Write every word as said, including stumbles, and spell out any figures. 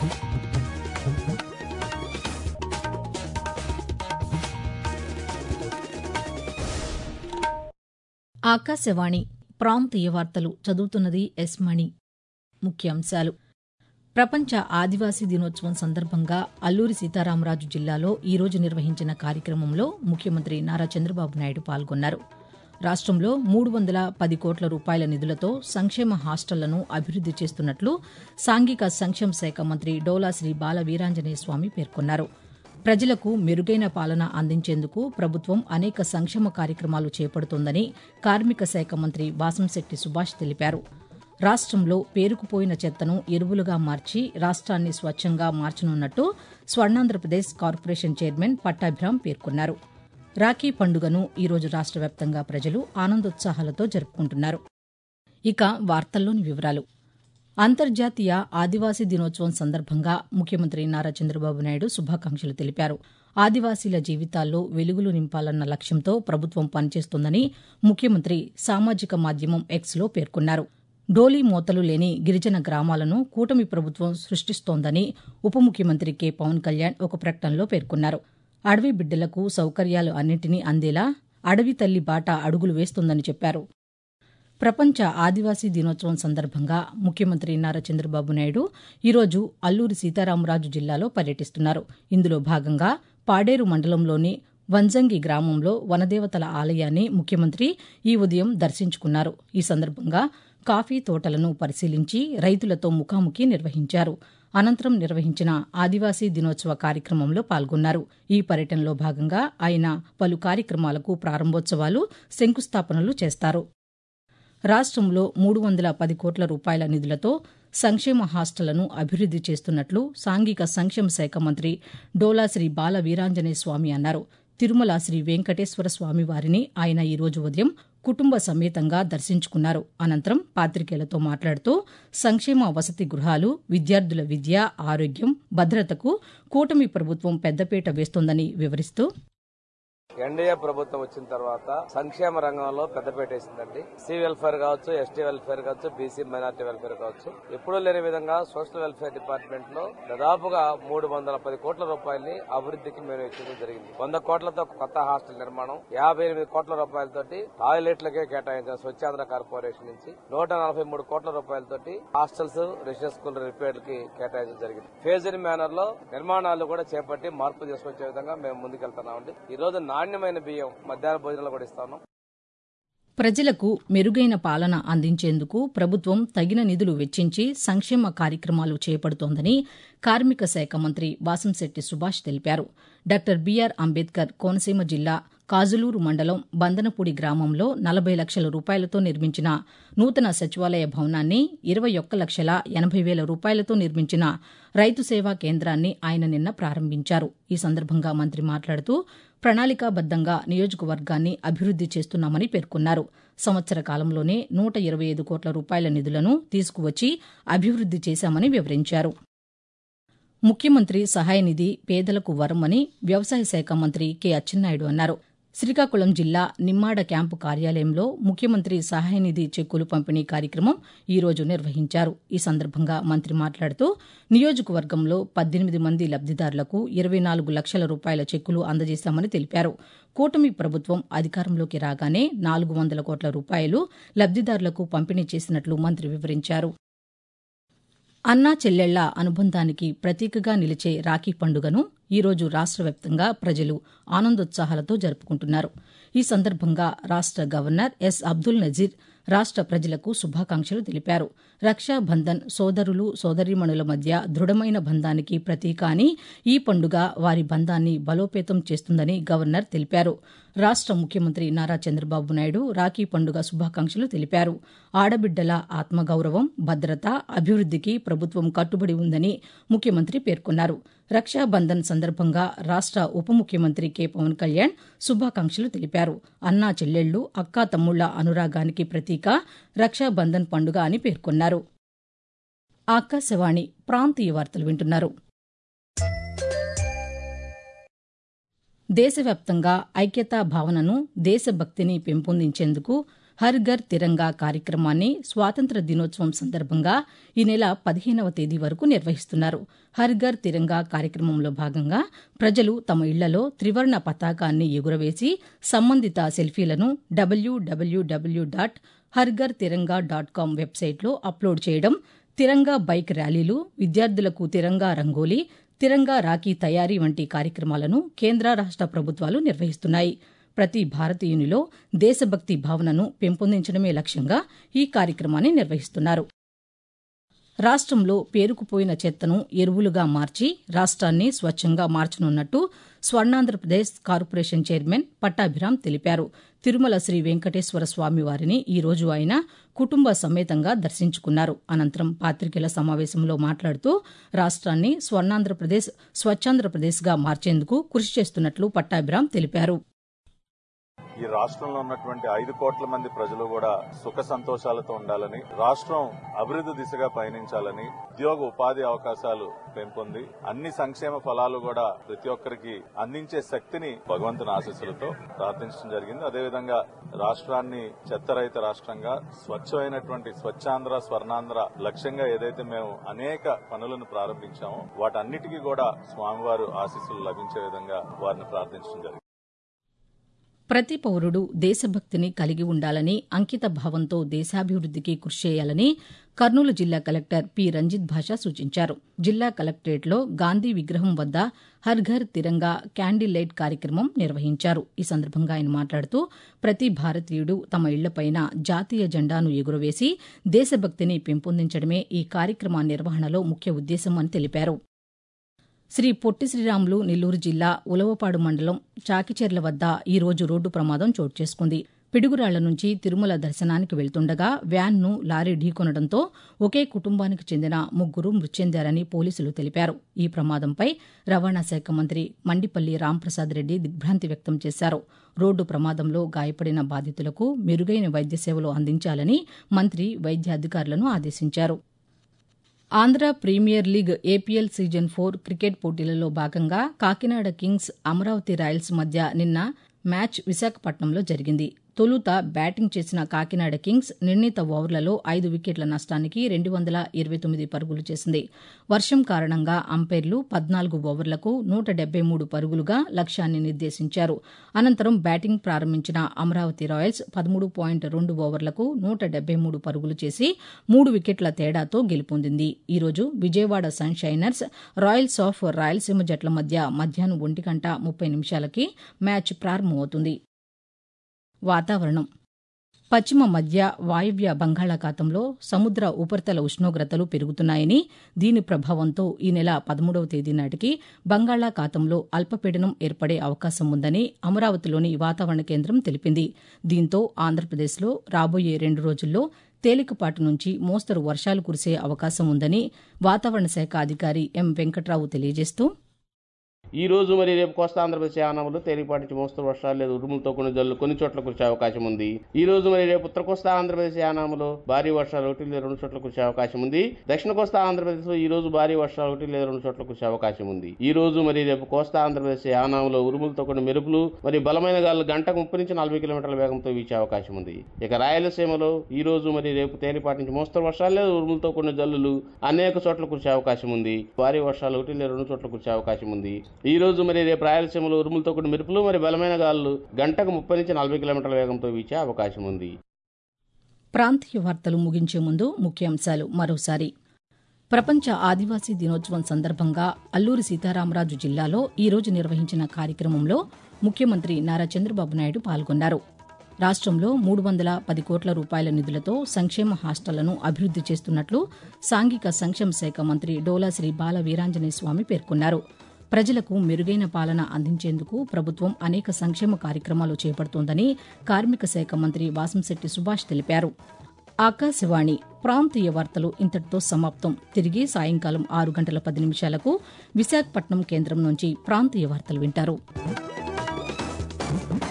ఆకాశవాణి ప్రాంతీయ వార్తలు చదువుతున్నది ఎస్ మణి. ముఖ్యాంశాలు. ప్రపంచ ఆదివాసీ దినోత్సవం సందర్భంగా అల్లూరి సీతారామరాజు జిల్లాలో ఈరోజు నిర్వహించిన కార్యక్రమంలో ముఖ్యమంత్రి నారా చంద్రబాబు నాయుడు పాల్గొన్నారు. రాష్టంలో మూడు వందల పది కోట్ల రూపాయల నిధులతో సంక్షేమ హాస్టళ్లను అభివృద్ది చేస్తున్నట్లు సాంఘిక సంక్షేమ శాఖ మంత్రి డోలా శ్రీ బాల వీరాంజనేయ స్వామి పేర్కొన్నారు. ప్రజలకు మెరుగైన పాలన అందించేందుకు ప్రభుత్వం అనేక సంక్షేమ కార్యక్రమాలు చేపడుతోందని కార్మిక శాఖ మంత్రి వాసంశెట్టి సుభాష్ తెలిపారు. రాష్టంలో పేరుకుపోయిన చెత్తను ఎరువులుగా మార్చి రాష్ట్రాన్ని స్వచ్ఛంగా మార్చనున్నట్టు స్వర్ణాంధ్రప్రదేశ్ కార్పొరేషన్ చైర్మన్ పట్టాభిరామ్ పేర్కొన్నారు. రాఖీ పండుగను ఈరోజు రాష్ట్ర వ్యాప్తంగా ప్రజలు ఆనందోత్సాహాలతో జరుపుకుంటున్నారు. ఇక వార్తల్లోని వివరాలు. అంతర్జాతీయ ఆదివాసీ దినోత్సవం సందర్భంగా ముఖ్యమంత్రి నారా చంద్రబాబు నాయుడు శుభాకాంక్షలు తెలిపారు. ఆదివాసీల జీవితాల్లో వెలుగులు నింపాలన్న లక్ష్యంతో ప్రభుత్వం పనిచేస్తోందని ముఖ్యమంత్రి సామాజిక మాధ్యమం ఎక్స్లో పేర్కొన్నారు. డోలీ మోతలు లేని గిరిజన గ్రామాలను కూటమి ప్రభుత్వం సృష్టిస్తోందని ఉప ముఖ్యమంత్రి కె పవన్ కళ్యాణ్ ఒక ప్రకటనలో పేర్కొన్నారు. అడవి బిడ్డలకు సౌకర్యాలు అన్నింటినీ అందేలా అడవి తల్లి బాట అడుగులు వేస్తోందని చెప్పారు. ప్రపంచ ఆదివాసీ దినోత్సవం సందర్భంగా ముఖ్యమంత్రి నారా చంద్రబాబు నాయుడు ఈరోజు అల్లూరి సీతారామరాజు జిల్లాలో పర్యటిస్తున్నారు. ఇందులో భాగంగా పాడేరు మండలంలోని వంజంగి గ్రామంలో వనదేవతల ఆలయాన్ని ముఖ్యమంత్రి ఈ ఉదయం దర్శించుకున్నారు. ఈ సందర్భంగా కాఫీ తోటలను పరిశీలించి రైతులతో ముఖాముఖి నిర్వహించారు. అనంతరం నిర్వహించిన ఆదివాసీ దినోత్సవ కార్యక్రమంలో పాల్గొన్నారు. ఈ పర్యటనలో భాగంగా ఆయన పలు కార్యక్రమాలకు ప్రారంభోత్సవాలు, శంకుస్థాపనలు చేస్తారు. రాష్టంలో మూడు వందల పది కోట్ల రూపాయల నిధులతో సంక్షేమ హాస్టళ్లను అభివృద్ది చేస్తున్నట్లు సాంఘిక సంక్షేమ శాఖ మంత్రి డోలా శ్రీ బాల వీరాంజనేయ స్వామి అన్నారు. తిరుమల శ్రీ వెంకటేశ్వర స్వామి వారిని ఆయన ఈరోజు ఉదయం కుటుంబ సమేతంగా దర్శించుకున్నారు. అనంతరం పాతికేయులతో మాట్లాడుతూ సంక్షేమ వసతి గృహాలు, విద్యార్థుల విద్య, ఆరోగ్యం, భద్రతకు కూటమి ప్రభుత్వం పెద్దపీట వేస్తోందని వివరిస్తూ ఎన్డీఏ ప్రభుత్వం వచ్చిన తర్వాత సంక్షేమ రంగంలో పెద్దపీట వేసిందండి. సి వెల్ఫేర్ కావచ్చు, ఎస్టీ వెల్ఫేర్ కావచ్చు, బీసీ మైనార్టీ వెల్ఫేర్ కావచ్చు, ఎప్పుడూ లేని విధంగా సోషల్ వెల్ఫేర్ డిపార్ట్మెంట్ లో దాదాపుగా మూడు వందల పది కోట్ల రూపాయలని అభివృద్ధికి మేము ఇచ్చడం జరిగింది. వంద కోట్లతో కొత్త హాస్టల్ నిర్మాణం, యాభై ఎనిమిది కోట్ల రూపాయలతోటి టాయిలెట్లకే కేటాయించిన స్వచ్ఛాంధ్ర కార్పొరేషన్ నుంచి నూట నలభై మూడు కోట్ల రూపాయలతోటి హాస్టల్స్, రెసిడెన్స్ స్కూల్ రిపేర్లకి కేటాయించడం జరిగింది. ఫేజ్డ్ మేనర్ లో నిర్మాణాలు కూడా చేపట్టి మార్పు తీసుకొచ్చే విధంగా మేము ముందుకెళ్తున్నామండి. ఈ రోజు నాణ్యమైన బియ్యం, మధ్యాహ్న భోజనాలు కూడా ఇస్తాను. ప్రజలకు మెరుగైన పాలన అందించేందుకు ప్రభుత్వం తగిన నిధులు వెచ్చించి సంక్షేమ కార్యక్రమాలు చేపడుతోందని కార్మిక శాఖ మంత్రి వాసంశెట్టి సుభాష్ తెలిపారు. డాక్టర్ బీఆర్ అంబేద్కర్ కోనసీమ జిల్లా కాజులూరు మండలం బందనపూడి గ్రామంలో నలభై లక్షల రూపాయలతో నిర్మించిన నూతన సచివాలయ భవనాన్ని, ఇరవై ఒక్క లక్షల ఎనభై వేల రూపాయలతో నిర్మించిన రైతు సేవా కేంద్రాన్ని ఆయన నిన్న ప్రారంభించారు. ఈ సందర్భంగా మంత్రి మాట్లాడుతూ ప్రణాళికాబద్దంగా నియోజకవర్గాన్ని అభివృద్ది చేస్తున్నామని పేర్కొన్నారు. సంవత్సర కాలంలోనే నూట ఇరవై ఐదు కోట్ల రూపాయల నిధులను తీసుకువచ్చి అభివృద్ది చేశామని వివరించారు. ముఖ్యమంత్రి సహాయ నిధి పేదలకు వరమని వ్యవసాయ శాఖ మంత్రి కె అచ్చెన్నాయుడు అన్నారు. శ్రీకాకుళం జిల్లా నిమ్మాడ క్యాంపు కార్యాలయంలో ముఖ్యమంత్రి సహాయ నిధి చెక్కులు పంపిణీ కార్యక్రమం ఈరోజు నిర్వహించారు. ఈ సందర్భంగా మంత్రి మాట్లాడుతూ నియోజకవర్గంలో పద్దెనిమిది మంది లబ్దిదారులకు ఇరవై నాలుగు లక్షల రూపాయల చెక్కులు అందజేశామని తెలిపారు. కూటమి ప్రభుత్వం అధికారంలోకి రాగానే నాలుగు వందల కోట్ల రూపాయలు లబ్దిదారులకు పంపిణీ చేసినట్లు మంత్రి వివరించారు. అన్నా చెల్లెళ్ల అనుబంధానికి ప్రతీకగా నిలిచే రాఖీ పండుగను ఈరోజు రాష్ట్ర వ్యాప్తంగా ప్రజలు ఆనందోత్సాహాలతో జరుపుకుంటున్నారు. ఈ సందర్భంగా రాష్ట గవర్నర్ ఎస్ అబ్దుల్ నజీర్ రాష్ట ప్రజలకు శుభాకాంక్షలు తెలిపారు. రక్షాబంధన్ సోదరులు సోదరీమణుల మధ్య దృఢమైన బంధానికి ప్రతీక అని, ఈ పండుగ వారి బంధాన్ని బలోపేతం చేస్తుందని గవర్నర్ తెలిపారు. రాష్ట ముఖ్యమంత్రి నారా చంద్రబాబు నాయుడు రాఖీ పండుగ శుభాకాంక్షలు తెలిపారు. ఆడబిడ్డల ఆత్మగౌరవం, భద్రత, అభివృద్దికి ప్రభుత్వం కట్టుబడి ఉందని ముఖ్యమంత్రి పేర్కొన్నారు. రక్షాబంధన్ సందర్భంగా రాష్ట ఉప ముఖ్యమంత్రి కె పవన్ కళ్యాణ్ శుభాకాంక్షలు తెలిపారు. అన్నా చెల్లెళ్లు, అక్కా తమ్ముళ్ల అనురాగానికి ప్రతీక రక్షాబంధన్ పండుగ అని పేర్కొన్నారు. ఆకాశవాణి ప్రాంతీయ వార్తలు వింటున్నారు. దేశవ్యాప్తంగా ఐక్యతా భావనను, దేశభక్తిని పెంపొందించేందుకు హర్ ఘర్ తిరంగా కార్యక్రమాన్ని స్వాతంత్ర దినోత్సవం సందర్భంగా ఈ నెల పదిహేనవ తేదీ వరకు నిర్వహిస్తున్నారు. హర్ ఘర్ తిరంగా కార్యక్రమంలో భాగంగా ప్రజలు తమ ఇళ్లలో త్రివర్ణ పతాకాన్ని ఎగురవేసి సంబంధిత సెల్ఫీలను డబ్ల్యూడబ్ల్యూడబ్ల్యూ dot Har Ghar Tiranga dot com వెబ్సైట్లో అప్లోడ్ చేయడం, తిరంగా బైక్ ర్యాలీలు, విద్యార్థులకు తిరంగా రంగోలీ, తిరంగా రాఖీ తయారీ వంటి కార్యక్రమాలను కేంద్ర రాష్ట ప్రభుత్వాలు నిర్వహిస్తున్నాయి. ప్రతి భారతీయునిలో దేశభక్తి భావనను పెంపొందించడమే లక్ష్యంగా ఈ కార్యక్రమాన్ని నిర్వహిస్తున్నారు. రాష్టంలో పేరుకుపోయిన చెత్తను ఎరువులుగా మార్చి రాష్ట్రాన్ని స్వచ్ఛంగా మార్చనున్నట్టు స్వర్ణాంధ్రప్రదేశ్ కార్పొరేషన్ చైర్మన్ పట్టాభిరామ్ తెలిపారు. తిరుమల శ్రీ వెంకటేశ్వర స్వామి వారిని ఈ రోజు ఆయన కుటుంబ సమేతంగా దర్శించుకున్నారు. అనంతరం పాతికేయుల సమావేశంలో మాట్లాడుతూ రాష్ట్రాన్ని స్వర్ణాంధ్రప్రదేశ్ స్వచ్ఛాంధ్రప్రదేశ్గా మార్చేందుకు కృషి చేస్తున్నట్లు పట్టాభిరామ్ తెలిపారు. ఈ రాష్ట్రంలో ఉన్నటువంటి ఐదు కోట్ల మంది ప్రజలు కూడా సుఖ సంతోషాలతో ఉండాలని, రాష్ట్రం అభివృద్ది దిశగా పయనించాలని, ఉద్యోగ ఉపాధి అవకాశాలు పెంపొంది అన్ని సంక్షేమ ఫలాలు కూడా ప్రతి ఒక్కరికి అందించే శక్తిని భగవంతుని ఆశీస్సులతో ప్రార్థించడం జరిగింది. అదేవిధంగా రాష్ట్రాన్ని చెత్తరహిత రాష్ట్రంగా స్వచ్ఛమైనటువంటి స్వచ్ఛాంధ్ర స్వర్ణాంధ్ర లక్ష్యంగా ఏదైతే మేము అనేక పనులను ప్రారంభించామో వాటన్నిటికీ కూడా స్వామివారు ఆశీస్సులు లభించే విధంగా వారిని ప్రార్థించడం జరిగింది. ప్రతి పౌరుడు దేశభక్తిని కలిగి ఉండాలని, అంకిత భావంతో దేశాభివృద్దికి కృషి చేయాలని కర్నూలు జిల్లా కలెక్టర్ పి రంజిత్ భాషా సూచించారు. జిల్లా కలెక్టరేట్లో గాంధీ విగ్రహం వద్ద హర్ ఘర్ తిరంగా క్యాండిల్ లైట్ కార్యక్రమం నిర్వహించారు. ఈ సందర్భంగా ఆయన మాట్లాడుతూ ప్రతి భారతీయుడు తమ ఇళ్లపైన జాతీయ జెండాను ఎగురవేసి దేశభక్తిని పెంపొందించడమే ఈ కార్యక్రమ నిర్వహణలో ముఖ్య ఉద్దేశం అని తెలిపారు. శ్రీ పొట్టి శ్రీరాములు నెల్లూరు జిల్లా ఉలవపాడు మండలం చాకిచెర్ల వద్ద ఈ రోజు రోడ్డు ప్రమాదం చోటు చేసుకుంది. పిడుగురాళ్ల నుంచి తిరుమల దర్శనానికి వెళ్తుండగా వ్యాన్ను లారీ ఢీకొనడంతో ఒకే కుటుంబానికి చెందిన ముగ్గురు మృతి చెందారని పోలీసులు తెలిపారు. ఈ ప్రమాదంపై రవాణా శాఖ మంత్రి మండిపల్లి రాంప్రసాద్ రెడ్డి దిగ్భ్రాంతి వ్యక్తం చేశారు. రోడ్డు ప్రమాదంలో గాయపడిన బాధితులకు మెరుగైన వైద్య సేవలు అందించాలని మంత్రి వైద్య అధికారులను ఆదేశించారు. Andhra premier league APL season four cricket పోటీలలో భాగంగా కాకినాడ కింగ్స్ అమరావతి రాయల్స్ మధ్య నిన్న మ్యాచ్ విశాఖపట్నంలో జరిగింది. తొలుత బ్యాటింగ్ చేసిన కాకినాడ కింగ్స్ నిర్ణీత ఓవర్లలో ఐదు వికెట్ల నష్టానికి రెండు వందల ఇరవై తొమ్మిది పరుగులు చేసింది. వర్షం కారణంగా అంపైర్లు పద్నాలుగు ఓవర్లకు నూట డెబ్బై మూడు పరుగులుగా లక్ష్యాన్ని నిర్దేశించారు. అనంతరం బ్యాటింగ్ ప్రారంభించిన అమరావతి రాయల్స్ పదమూడు పాయింట్ రెండు ఓవర్లకు నూట డెబ్బై మూడు పరుగులు చేసి మూడు వికెట్ల తేడాతో గెలుపొందింది. ఈ రోజు Vijayawada sun shiners royals of Rayalaseema జట్ల మధ్య మధ్యాహ్నం ఒంటి గంట ముప్పై నిమిషాలకి మ్యాచ్ ప్రారంభమవుతుంది. వాతావరణం. పశ్చిమ మధ్య వాయవ్య బంగాళాఖాతంలో సముద్ర ఉపరితల ఉష్ణోగ్రతలు పెరుగుతున్నాయని, దీని ప్రభావంతో ఈ నెల పదమూడవ తేదీ నాటికి బంగాళాఖాతంలో అల్పపీడనం ఏర్పడే అవకాశం ఉందని అమరావతిలోని వాతావరణ కేంద్రం తెలిపింది. దీంతో ఆంధ్రప్రదేశ్లో రాబోయే రెండు రోజుల్లో తేలికపాటి నుంచి మోస్తరు వర్షాలు కురిసే అవకాశం ఉందని వాతావరణ శాఖ అధికారి ఎం వెంకట్రావు తెలియజేస్తూ, ఈ రోజు మరి రేపు కోస్తా ఆంధ్రప్రదేశ్ యానాములు తేలిపాటి నుంచి మోస్తరు వర్షాలు లేదా ఉరుములతో కొన్ని జల్లు కొన్ని చోట్ల కురిసే అవకాశం ఉంది. ఈ రోజు మరి రేపు ఉత్తర కోస్తా ఆంధ్రప్రదేశ్ యానాములు భారీ వర్షాలు ఒకటి లేదా రెండు చోట్ల కురిసే అవకాశం ఉంది. దక్షిణ కోస్తా ఆంధ్రప్రదేశ్ లో ఈ రోజు భారీ వర్షాలు ఒకటి లేదా రెండు చోట్ల కురిసే అవకాశం ఉంది. ఈ రోజు మరి రేపు కోస్తా ఆంధ్రప్రదేశ్ యానాములో ఉరుములతో కొన్ని మెరుపులు మరి బలమైన గాలు గంటకు ముప్పై నుంచి నలభై కిలోమీటర్ల వేగంతో వీచే అవకాశం ఉంది. ఇక రాయలసీమలో ఈ రోజు మరి రేపు తేలిపాటి నుంచి మోస్తరు వర్షాలు లేదా ఉరుములతో కొన్ని జల్లులు అనేక చోట్ల కురిసే అవకాశం ఉంది. భారీ వర్షాలు ఒకటి లేదా రెండు చోట్ల కురిసే అవకాశం ఉంది. ఈ రోజు మరి రేపు రాయలసీమలో ఉరుములతో కూడిన మెరుపులు మరి బలమైన గాలులు గంటకు ముప్పై నుంచి నలభై కిలోమీటర్ల వేగంతో వీచే అవకాశం ఉంది. ప్రాంతీయ వార్తలు ముగించే ముందు ముఖ్యాంశాలు మరోసారి. ప్రపంచ ఆదివాసీ దినోత్సవం సందర్భంగా అల్లూరి సీతారామరాజు జిల్లాలో ఈ రోజు నిర్వహించిన కార్యక్రమంలో ముఖ్యమంత్రి నారా చంద్రబాబు నాయుడు పాల్గొన్నారు. రాష్టంలో మూడు వందల పది కోట్ల రూపాయల నిధులతో సంక్షేమ హాస్టళ్లను అభివృద్ది చేస్తున్నట్లు సాంఘిక సంక్షేమ శాఖ మంత్రి డోలా శ్రీ బాల వీరాంజనేయ స్వామి పేర్కొన్నారు. ప్రజలకు మెరుగైన పాలన అందించేందుకు ప్రభుత్వం అనేక సంక్షేమ కార్యక్రమాలు చేపడుతోందని కార్మిక శాఖ మంత్రి వాసంశెట్టి సుభాష్ తెలిపారు. ఆకాశవాణి ప్రాంతీయ వార్తలు ఇంతటితో సమాప్తం. తిరిగి సాయంకాలం ఆరు గంటల పది నిమిషాలకు విశాఖపట్నం కేంద్రం నుంచి ప్రాంతీయ వార్తలు వింటారు.